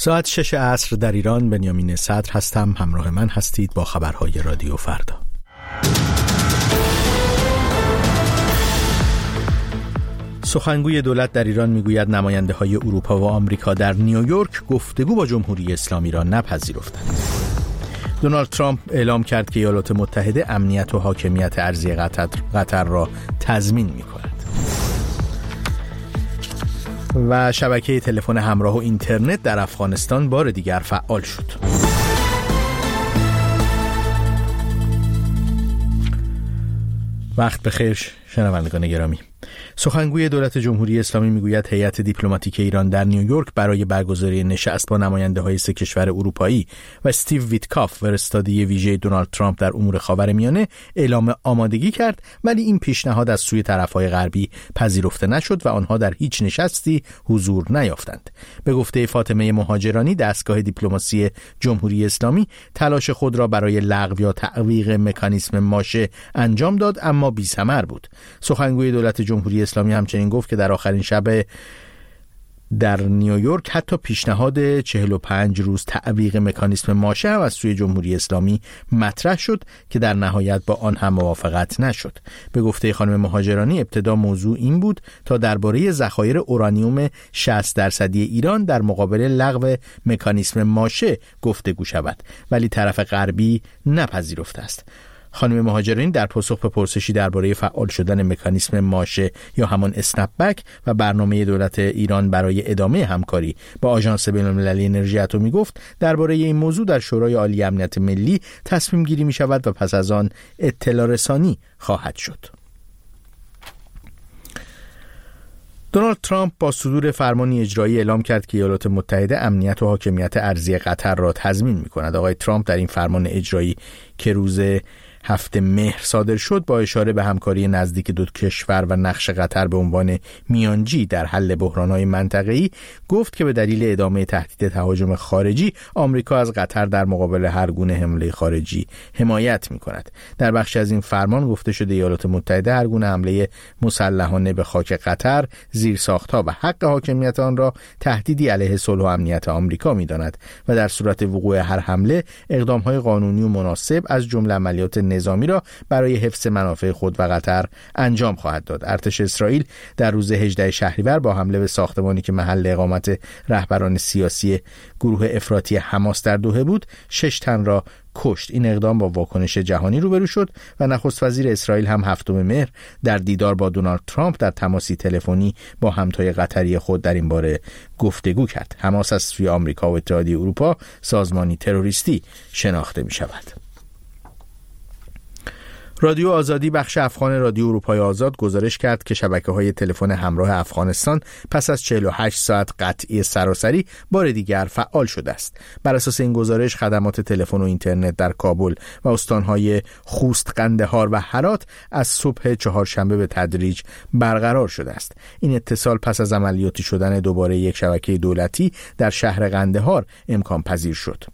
ساعت 6 عصر در ایران. بنیامین صدر هستم. همراه من هستید با خبرهای رادیو فردا. سخنگوی دولت در ایران میگوید نماینده‌های اروپا و آمریکا در نیویورک گفتگو با جمهوری اسلامی را نپذیرفتند. دونالد ترامپ اعلام کرد که ایالات متحده امنیت و حاکمیت ارضی قطر را تضمین می‌کند. و شبکه تلفن همراه و اینترنت در افغانستان بار دیگر فعال شد. وقت بخیر شنوندگان گرامی. سخنگوی دولت جمهوری اسلامی میگوید هیئت دیپلماتیک ایران در نیویورک برای برگزاری نشست با نماینده‌های 3 کشور اروپایی و استیو ویتکاف فرستاده ویژه دونالد ترامپ در امور خاورمیانه اعلام آمادگی کرد، ولی این پیشنهاد از سوی طرف‌های غربی پذیرفته نشد و آنها در هیچ نشستی حضور نیافتند. به گفته فاطمه مهاجرانی، دستگاه دیپلماسی جمهوری اسلامی تلاش خود را برای لغو یا تعویق مکانیسم ماشه انجام داد، اما بی‌ثمر بود. سخنگوی دولت جمهوری اسلامی همچنین گفت که در آخرین شب در نیویورک حتی پیشنهاد 45 روز تعویق مکانیسم ماشه هم از سوی جمهوری اسلامی مطرح شد که در نهایت با آن هم موافقت نشد. به گفته خانم مهاجرانی، ابتدا موضوع این بود تا درباره ذخایر اورانیوم 60% ایران در مقابل لغو مکانیسم ماشه گفتگو شود، ولی طرف غربی نپذیرفته است. خانم مهاجرین در پاسخ به پرسشی درباره فعال شدن مکانیسم ماشه یا همان اسنپ بک و برنامه دولت ایران برای ادامه همکاری با آژانس بین‌المللی انرژی اتمی گفت درباره این موضوع در شورای عالی امنیت ملی تصمیم گیری می شود و پس از آن اطلاع رسانی خواهد شد. دونالد ترامپ با صدور فرمانی اجرایی اعلام کرد که ایالات متحده امنیت و حاکمیت ارضی قطر را تضمین می کند. آقای ترامپ در این فرمان اجرایی که روز 7 مهر صادر شد با اشاره به همکاری نزدیک دو کشور و نقش قطر به عنوان میانجی در حل بحران‌های منطقه‌ای گفت که به دلیل ادامه تهدید تهاجم خارجی آمریکا از قطر در مقابل هر گونه حمله خارجی حمایت می‌کند. در بخشی از این فرمان گفته شده ایالات متحده هر گونه حمله مسلحانه به خاک قطر، زیرساخت‌ها و حق حاکمیت آن را تهدیدی علیه صلح و امنیت آمریکا می‌داند و در صورت وقوع هر حمله اقدام‌های قانونی و مناسب از جمله عملیات نظامی را برای حفظ منافع خود و قطر انجام خواهد داد. ارتش اسرائیل در روز 18 شهریور با حمله به ساختمانی که محل اقامت رهبران سیاسی گروه افراطی حماس در دوحه بود 6 تن را کشت. این اقدام با واکنش جهانی روبرو شد و نخست وزیر اسرائیل هم 7 مهر در دیدار با دونالد ترامپ در تماسی تلفنی با همتای قطری خود در این باره گفتگو کرد. حماس از سوی آمریکا و اتحادیه اروپا سازمانی تروریستی شناخته می شود. رادیو آزادی بخش افغان رادیو اروپای آزاد گزارش کرد که شبکه‌های تلفن همراه افغانستان پس از 48 ساعت قطعی سراسری بار دیگر فعال شده است. بر اساس این گزارش خدمات تلفن و اینترنت در کابل و استان‌های خوست، قندهار و هرات از صبح چهارشنبه به تدریج برقرار شده است. این اتصال پس از عملیاتی شدن دوباره یک شبکه دولتی در شهر قندهار امکان پذیر شد.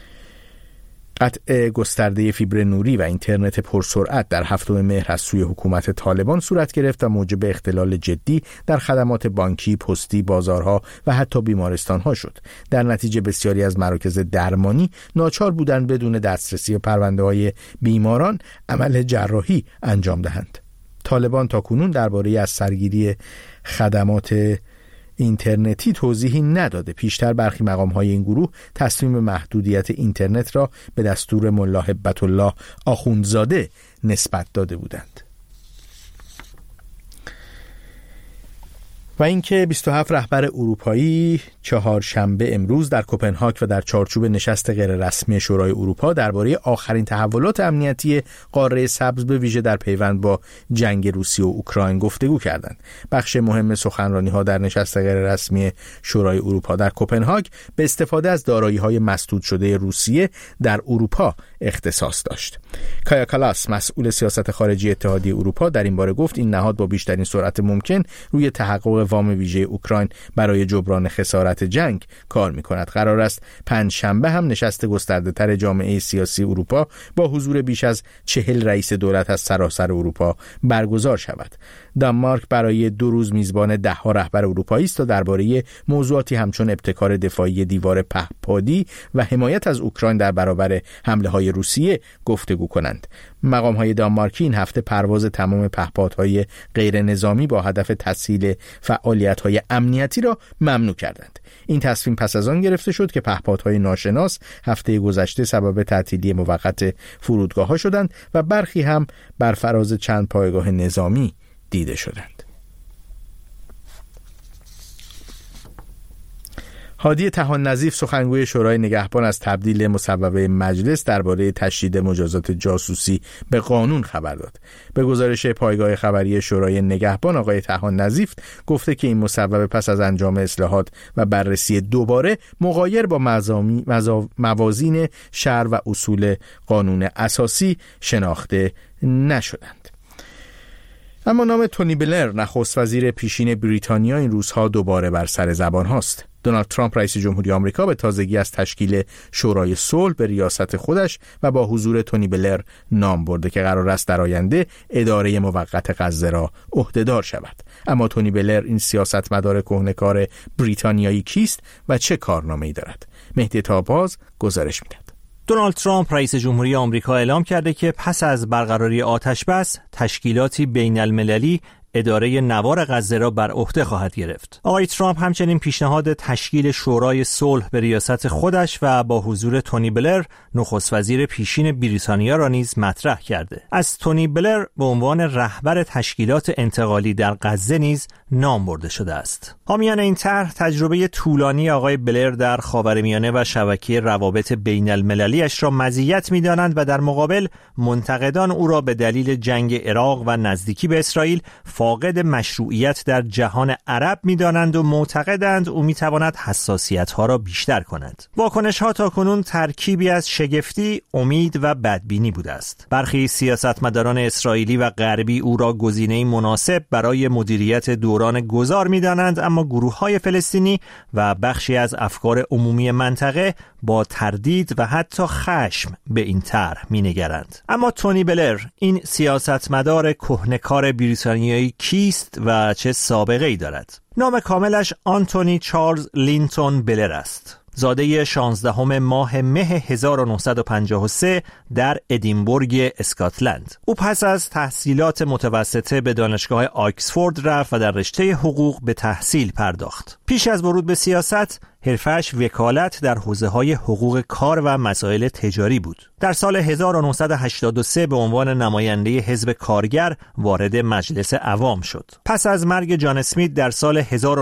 قطع گسترده فیبر نوری و اینترنت پرسرعت در 7 مهر از سوی حکومت طالبان صورت گرفت و موجب اختلال جدی در خدمات بانکی، پستی، بازارها و حتی بیمارستانها شد. در نتیجه بسیاری از مراکز درمانی ناچار بودند بدون دسترسی به پرونده‌های بیماران عمل جراحی انجام دهند. طالبان تاکنون درباره از سرگیری خدمات اینترنتی توضیحی نداده. پیشتر برخی مقام‌های این گروه تصمیم محدودیت اینترنت را به دستور ملا هبت الله آخوندزاده نسبت داده بودند. و اینکه 27 رهبر اروپایی چهارشنبه امروز در کوپنهاگ و در چارچوب نشست غیررسمی شورای اروپا درباره آخرین تحولات امنیتی قاره سبز به ویژه در پیوند با جنگ روسیه و اوکراین گفتگو کردند. بخش مهم سخنرانی‌ها در نشست غیررسمی شورای اروپا در کوپنهاگ به استفاده از دارایی‌های مسدود شده روسیه در اروپا اختصاص داشت. کایا کالاس مسئول سیاست خارجی اتحادیه اروپا در این باره گفت این نهاد با بیشترین سرعت ممکن روی تحقق وام ویژه اوکراین برای جبران خسارت وزارت جنگ کار می‌کند. قرار است پنجشنبه هم نشست گسترده‌تر جامعه سیاسی اروپا با حضور بیش از 40 رئیس دولت از سراسر اروپا برگزار شود. دانمارک برای 2 روز میزبان 10 رهبر اروپایی است تا درباره موضوعاتی همچون ابتکار دفاعی دیوار پهپادی و حمایت از اوکراین در برابر حمله‌های روسیه گفتگو کنند. مقام‌های دانمارکی این هفته پرواز تمام پهپادهای غیر نظامی با هدف تسهیل فعالیت‌های امنیتی را ممنوع کردند. این تصمیم پس از آن گرفته شد که پهپادهای ناشناس هفته گذشته سبب تعطیلی موقت فرودگاه‌ها شدند و برخی هم بر فراز چند پایگاه نظامی دیده شدند. هادی طحان نظیف سخنگوی شورای نگهبان از تبدیل مصوبه مجلس درباره تشدید مجازات جاسوسی به قانون خبر داد. به گزارش پایگاه خبری شورای نگهبان آقای طحان نظیف گفته که این مصوبه پس از انجام اصلاحات و بررسی دوباره مغایر با موازین شرع و اصول قانون اساسی شناخته نشدند. اما نام تونی بلر نخست وزیر پیشین بریتانیا این روزها دوباره بر سر زبان هاست. دونالد ترامپ رئیس جمهوری آمریکا به تازگی از تشکیل شورای صلح به ریاست خودش و با حضور تونی بلر نام برده که قرار است در آینده اداره موقت غزه را عهدهدار شود. اما تونی بلر این سیاستمدار کهنه‌کار بریتانیایی کیست و چه کارنامه‌ای دارد؟ مهدی تاباز گزارش می‌دهد. دونالد ترامپ رئیس جمهوری آمریکا اعلام کرده که پس از برقراری آتش‌بس تشکیلاتی بین‌المللی اداره نوار غزه را بر عهده خواهد گرفت. آقای ترامپ همچنین پیشنهاد تشکیل شورای صلح به ریاست خودش و با حضور تونی بلر نخست وزیر پیشین بریتانیا را نیز مطرح کرده. از تونی بلر به عنوان رهبر تشکیلات انتقالی در غزه نیز نام برده شده است. حامیان این طرح تجربه طولانی آقای بلر در خاورمیانه و شبکه روابط بین‌المللی‌اش را مزیت می‌دانند و در مقابل منتقدان او را به دلیل جنگ عراق و نزدیکی به اسرائیل فاقد مشروعیت در جهان عرب می‌دانند و معتقدند او می‌تواند حساسیت‌ها را بیشتر کند. واکنش‌ها تاکنون ترکیبی از شگفتی، امید و بدبینی بوده است. برخی سیاستمداران اسرائیلی و غربی او را گزینه‌ای مناسب برای مدیریت دوران گذار می‌دانند، اما گروه‌های فلسطینی و بخشی از افکار عمومی منطقه با تردید و حتی خشم به این طرح می‌نگرند. اما تونی بلر، این سیاستمدار کهنه‌کار بریتانیایی کیست و چه سابقه‌ای دارد؟ نام کاملش آنتونی چارلز لینتون بلر است. زاده 16 ماه مه 1953 در ادینبورگ اسکاتلند. او پس از تحصیلات متوسطه به دانشگاه آکسفورد رفت و در رشته حقوق به تحصیل پرداخت. پیش از ورود به سیاست، حرفش وکالت در حوزه‌های حقوق کار و مسائل تجاری بود. در سال 1983 به عنوان نماینده حزب کارگر وارد مجلس عوام شد. پس از مرگ جان اسمیت در سال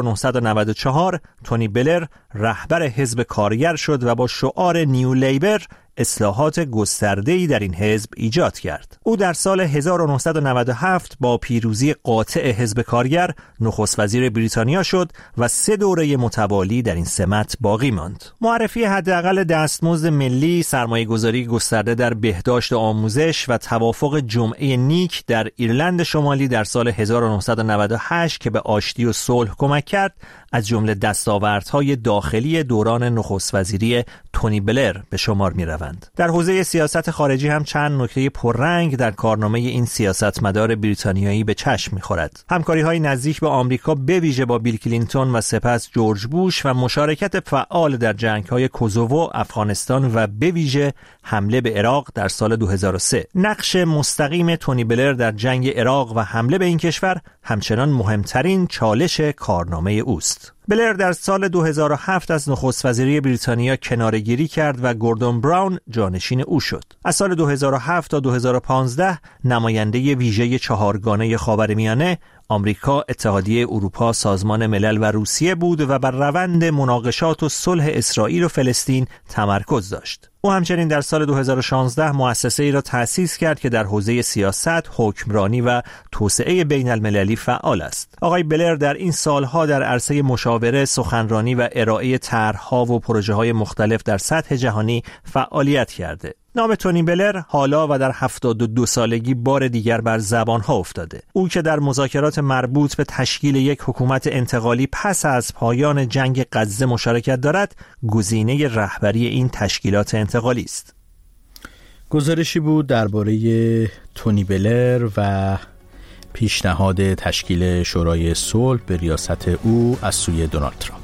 1994 تونی بلر رهبر حزب کارگر شد و با شعار نیو لیبر اصلاحات گسترده‌ای در این حزب ایجاد کرد. او در سال 1997 با پیروزی قاطع حزب کارگر نخست وزیر بریتانیا شد و 3 دوره متوالی در این سمت باقی ماند. معرفی حداقل دستمزد ملی، سرمایه‌گذاری گسترده در بهداشت و آموزش و توافق جمعه نیک در ایرلند شمالی در سال 1998 که به آشتی و صلح کمک کرد، از جمله دستاوردهای داخلی دوران نخست وزیری تونی بلر به شمار می‌روند. در حوزه سیاست خارجی هم چند نکته پررنگ در کارنامه این سیاستمدار بریتانیایی به چشم می‌خورد. همکاری‌های نزدیک به آمریکا به ویژه با بیل کلینتون و سپس جورج بوش و مشارکت فعال در جنگ‌های کوزوو، افغانستان و به ویژه حمله به عراق در سال 2003. نقش مستقیم تونی بلر در جنگ عراق و حمله به این کشور همچنان مهمترین چالش کارنامه اوست. بلر در سال 2007 از نخست وزیری بریتانیا کناره‌گیری کرد و گوردون براون جانشین او شد. از سال 2007 تا 2015 نماینده ویژه 4گانه خاورمیانه، آمریکا، اتحادیه اروپا، سازمان ملل و روسیه بود و بر روند مناقشات و صلح اسرائیل و فلسطین تمرکز داشت. او همچنین در سال 2016 مؤسسه‌ای را تأسیس کرد که در حوزه سیاست، حکمرانی و توسعه بین‌المللی فعال است. آقای بلر در این سالها در عرصه مشاوره، سخنرانی و ارائه طرح‌ها و پروژه‌های مختلف در سطح جهانی فعالیت کرده. نام تونی بلر حالا و در 72 سالگی بار دیگر بر زبانها افتاده. او که در مذاکرات مربوط به تشکیل یک حکومت انتقالی پس از پایان جنگ غزه مشارکت دارد، گزینه رهبری این تشکیلات انتقالی است. گزارشی بود درباره تونی بلر و پیشنهاد تشکیل شورای صلح به ریاست او از سوی دونالد ترامپ.